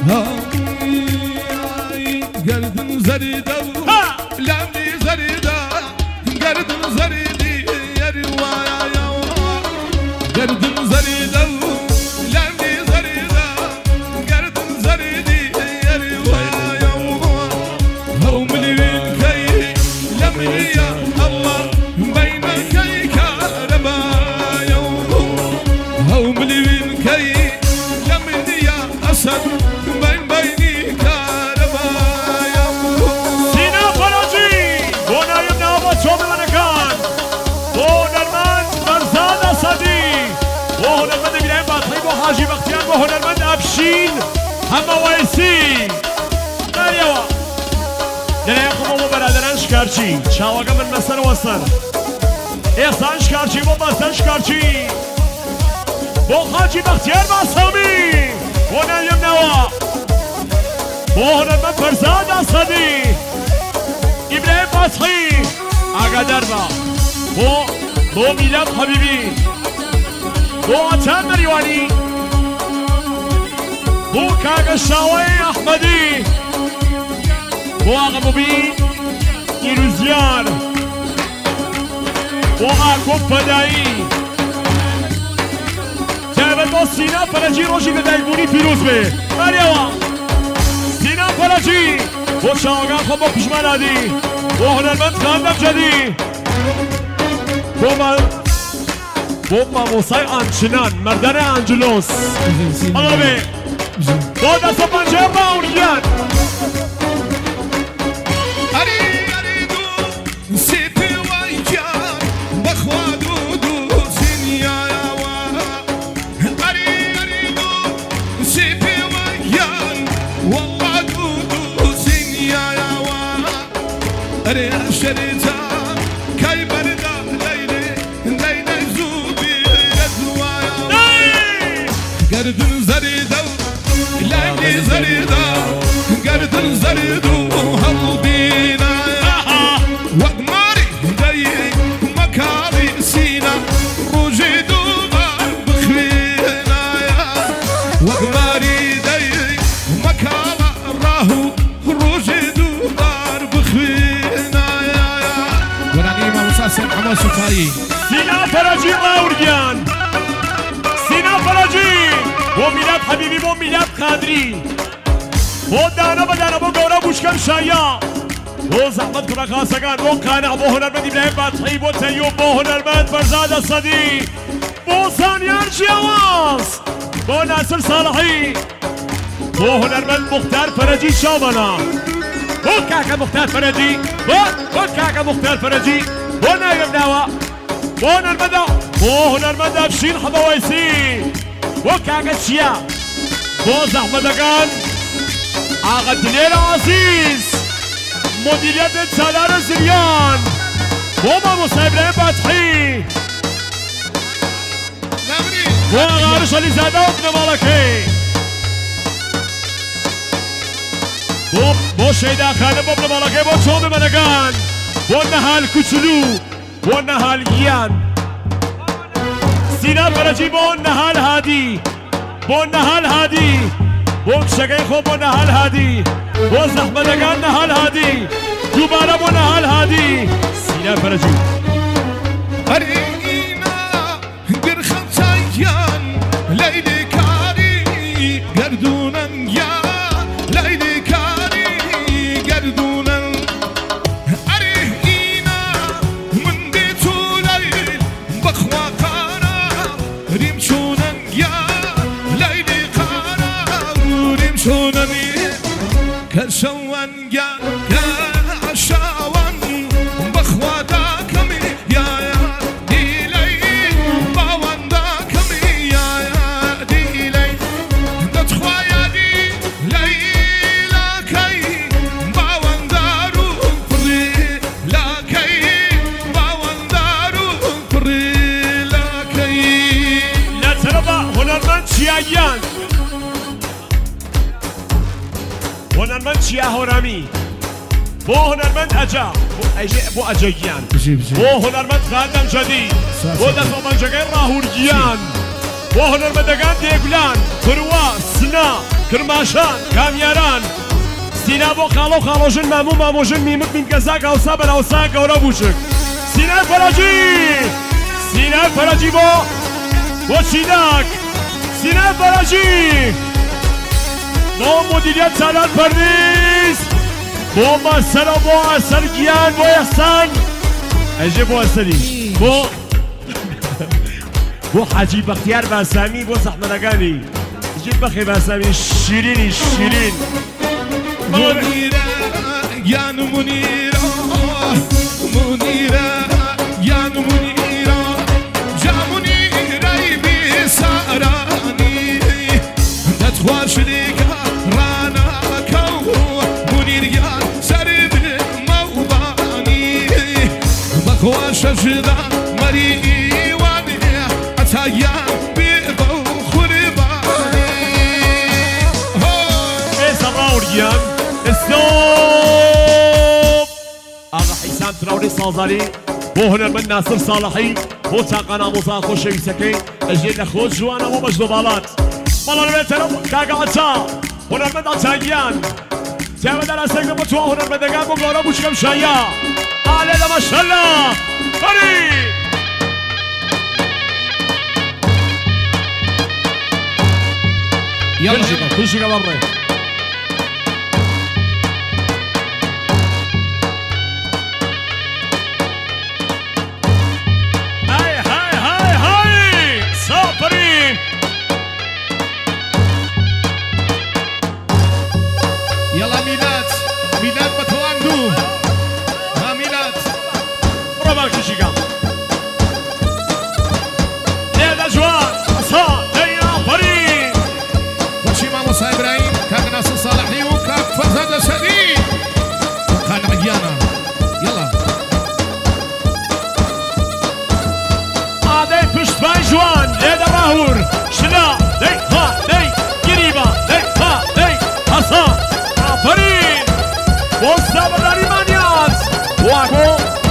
گردن زریده لمنی زریده گردن زریدی یاری وایا گردن زریده لمنی زریده گردن زریدی یاری وایا هم لیوین کی لمنی یا الله بین کی کاربایا هم لیوین کی لمنی یا اسد حاجی بختیار و هنرمند افشین همه وایسی دریاوا دنیا خمو برادران شکارچی چاواگا من مسن وستن احسان شکارچی و بستن شکارچی با حاجی بختیار باسمی و نیم نوا با هنرمند فرزاد اسدی ابراهیم فتحی آقا دربا با میلاد حبیبی با عطان مریوانی بو کاغا شاوی احمدی بو آقا مبین ایروزیان بو آقا فدایی تابت با سینا فرجی روشی که دلبونی پیروز به مریوا سینا فرجی بو شاوگان خود با پیشمان آدی بو هنرمند خاندم جدی بو موسای آنچنان مردان انجلوس آقا با دست و پنجه باونیان اری دو سیپی وایان بخوا دو سینیایا اری دو سیپی وایان والله دو سینیایا اری شریتا کای بردا لیلی زوبی رزوایا گردن زریدا لاني زريدة قردن زريدو هالبينا وقماري دايق مكاري سينا وجدو بار بخلينا وقماري دايق مكارا راهو وجدو بار بخلينا وراني ما مساسم حماس وطاي سينا فرجي غاوريان سينا فرجي بو میلاد حبیبی بو میلاد قادری بو دانا با دانا بو گورا بوشکم شایا بو زحمت کنه خاصگان بو قانع بو هنرمند ابراهیم فتحی بو تیوب بو هنرمند فرزاد اسدی بو سانیار جواز بو ناصر صالحی بو هنرمند مختار فرجی شامانا بو کاکا مختار فرجی بو کاکا مختار فرجی بو نایم نوا بو هنرمند افشین حمویسی وكاكا تشيا بوز احمد كان آقا دليل عزيز مديرية سالار زريان بوما موسى ابراهيم فتحي بو آقا عرش علي زاده وابن مالكي بو شيدا خانم وابن مالكي بو شوم منكان بو نهال كچلو بو نهال گيان سینا فرجی بو نهال هادی بو نهال هادی بو شگی خوب بو نهال هادی بو زحمتگان نهال هادی دوباره بو نهال هادی سینا فرجی ارينا قر خمسايان ليلي كاري قردونا يا ليلي كاري قردونا ارينا من ديتو ليل بخوا ريمشونا يا ليلي قارا ريمشونني كشوان يا عشاوان بخوا داكمي يا ديلي باوان داكمي يا ديلي دتخوا يا دي ليلا كي باوان دارو فري لا كي باوان دارو فري لا كي هنرمند چیایان هنرمند چیا هرامی بو هنرمند اجا بو اجاییان بو هنرمند خادم جدید بو دست منجگه راهورگیان بو هنرمندگان دیگلان بروا سنا کرماشان کامیاران سینا بۆ خاڵۆ خاڵۆژن ماموو مامۆژن میمک میمکەزاک هەوسا بەناوسا گەورە بوشک سینای فەرەجی بۆ چیداک سینای فەرەجی بۆ مدیریەت سالار پەرویز بۆ مەسەرە بۆ ئەسەرگیان بۆ یەخسان ئەژێ بۆ ئەسەری بۆ حاجی بەختیار باسامی بۆ زەحمەتەکانی جيب بخي باسامي شيرين منيرة يا منيرة منيرة يا منيرة جا منيرة بساراني تتخوى شريكة رانا كو منير يا سرب موضاني بخوى شجرة مريء واني أتايا اسلوب آقا حیسام تراوری سازاری بۆ هونەرمەند ناسر ساڵحی بۆ چاقان ئامۆزا خۆشەویستەکەی ئەژێ لە خۆت جوانە بۆ بەشدۆ باڵات بەڵێتەرە کاگە ئاچا هونەرمەند ئاچاگیان جاوەدار ئەسەگە بۆ تۆ هونەرمەندەکان بۆ گەورە بوشکەم شایە ئالێ لە مەشەلە بەری کوشیگە بەڕێ يلا ميلاد بتواندو ها ميلاد برافو كيشيكا يا جوان صار دينا فريق وشي مامو ابراهيم كان ناصر صالحي وكان فرزاد شديد كان عيانا يلا هذا بشتبان جوان يا دراهور شلا دي ها دي قريبه دي ها دي حسن فريق والسبب الألمانيات واقو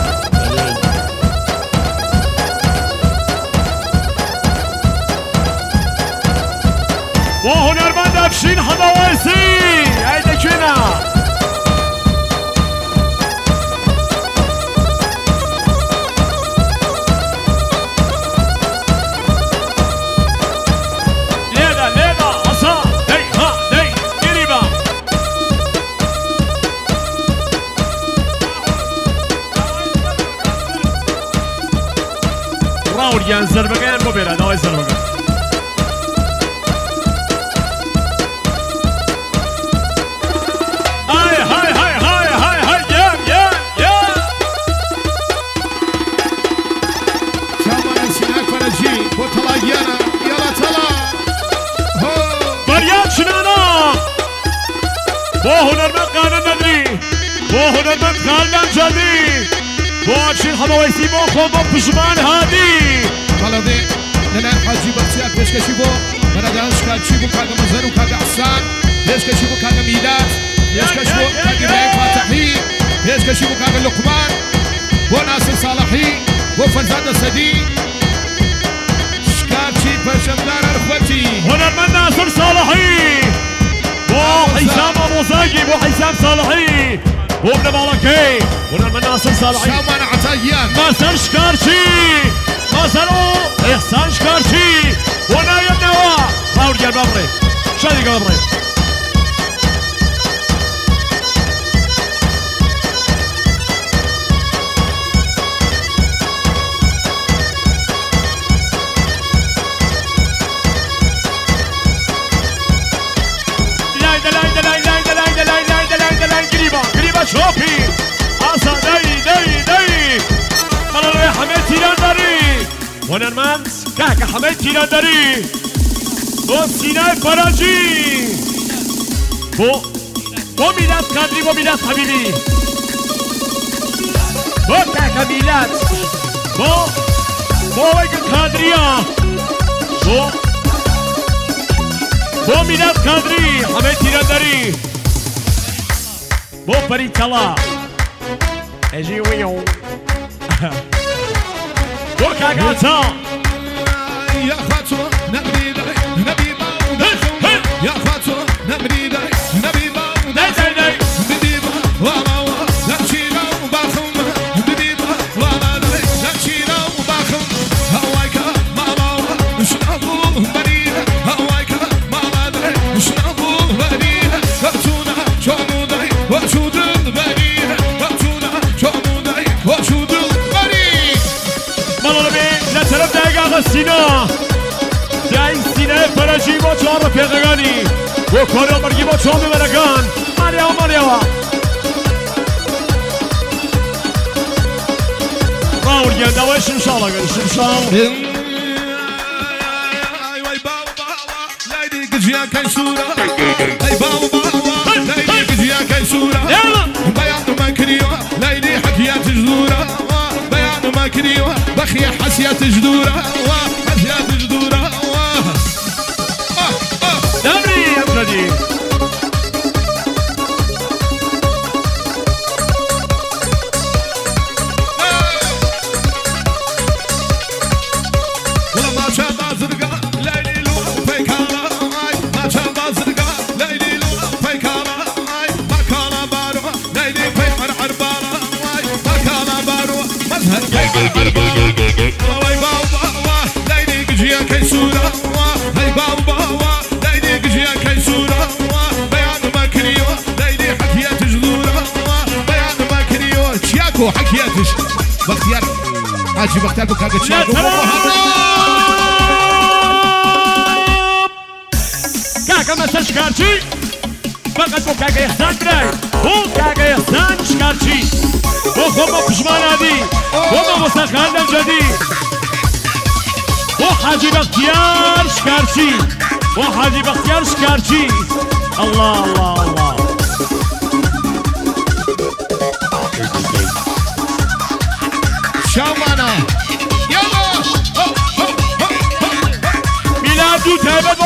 وهنرمند أفشين حمواسي هيدا كنا ليدا أصا دي ها دي قريبة راوريان زربقان بو بيرا داوي زربقان هاي يا شامان سيناك فرجي وطلاقيانا يلا طلا بريان شنانا بو هنرمند قانون ندري بو هنرمند قانون جدري بو أفشين حمواسي بو خون بو پشمان هادي خلدي لنا حاجي بطيات بيشكشي بو بردانش كاتشي بو كاغا مزر وكاغا حسان بيشكشي بو كاغا ميلاد بيشكشي بو كاغا إبراهيم فاتحي بيشكشي بو كاغا لقمان بو ناصر صالحي بو فرزاد سدي شكاتشي بشمدار اخوتي هنرمند ناصر صالحي بو حسام أبوزاقي بو حسام صالحي بو ابن مالكي هنرمند ناصر صالحي شامان عطيان مازن شكارشي مازنو إحسان شكارشي ونايم نوا راورجان بابري شادي بابري قريبة شوفي عصا داي قالوا يا حميد تيرانداري هنرمند كهكا حميد تيرانداري بو سيناي فەرەجی بو ميلاد قادري بو ميلاد حبيبي بو كهكا ميلاد بو ويقل قادرية بو ميلاد قادري حميد تيرانداري بو فريد طلا اجي ويو بو كاكاتا يا خاطر نبي باو يا خاطر ببین لطرف دقیق آقا سینا دقیق سینه فرجی با 4 رفیقگانی و کارو برگی با 4 میبرگان مالیاوا راول گنده و شمشال آقا شمشال جيا كيسورة أي بابا ليلي جيا كيسورة بيان ما كريوة ليلي حكيات جذورة بيان ما كريوة بخي حسيات جذورة حسيات جذورة دمري يا بلدي والله ما شاء الله زرقاء ليلي لو فيكارة واي بابا ليلي جيا كيسورة هاي بابا ليلي جيا كيسورة بيان ما كريو ليلي حكيات جذورة بيان ما كريو تشياكو حكياتش باختيار حاجي بختاركو كاكا تشياكو كاكا ما تشكارتي فقط بو كاكا يحسان براي بو كاكا يحسان شكارتي بو خوما پشمان عدي خوما مسخان جدي بو حاجي بختيار شكارتي بو حاجي بختيار شكارتي الله الله الله شامانا يلا ميلادي تابد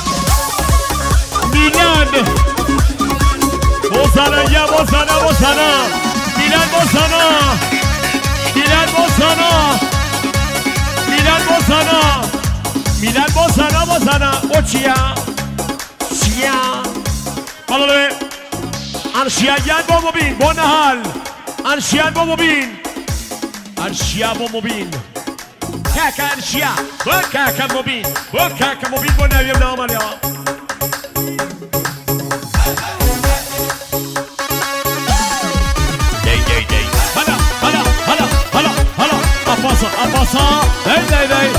ميلاد بوسانا يا بوسانا ميلاد بوسانا ميلاد بوسانا اوچيا شيا والله انشيان بو مبين بو نهال انشيان بو مبين انشيا بو مبين كاكا انشيا بو كاكا مبين بو نبي ابن عمر يا أفاصا هاي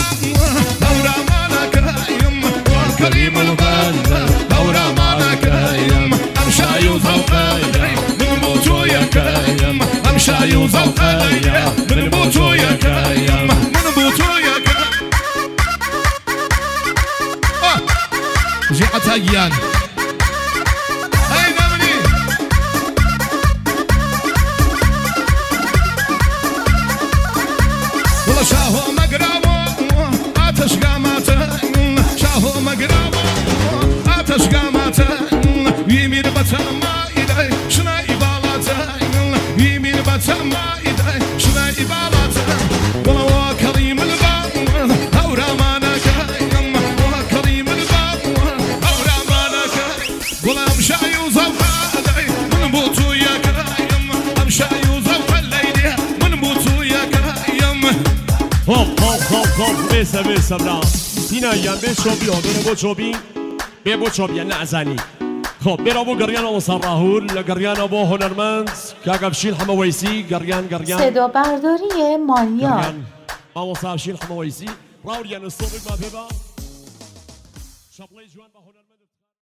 كريم البلد دورة معك تگیان ای نمونی ولا شاهو مقرابو آتش قاماته شاهو مقرابو آتش قاماته يمير بتما إيدي شنا إبالاته يمير بتما إيدي شنا إبالاته ولا وكريم الباب أورا مانك وكريم الباب أورا مانك ولا أمشى يوزف هذي من بوتو يا كايم أمشى يوزف الليلة من بوتو يا كايم خب بسه برا سینا یان به شوبی و بو شوبی به بو شوبی نعزانی خب برا بو گریان و سراهول لگریان بو هنرمند کاغبشیل حمویسی گریان صدا برداری مانیا ما وصافشیل حمویسی راوریان الصوب ما ببا شبلی جوان با هنر